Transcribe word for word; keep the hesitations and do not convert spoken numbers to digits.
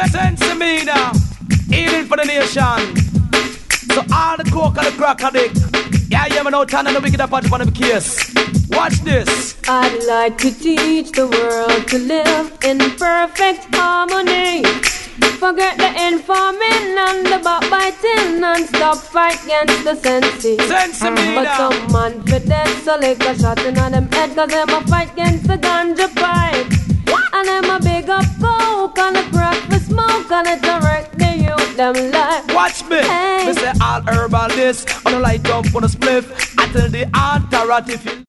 Sense me now. Healing for the nation. So all the coke and the crack addict. Yeah, yeah, man, no time and the wicked apart upon the case. Watch this. I'd like to teach the world to live in perfect harmony. Forget the informing and the backbiting and stop fight against the senses. Sense me But now. some man for dead, so lick a shot in on them head, cause them a fight against the ganja pipe. And them a big up coke and a crack for smoke and a direct the youth them life. Watch me. Hey. Me say all herbal this on the light up on the spliff. I tell the alternative.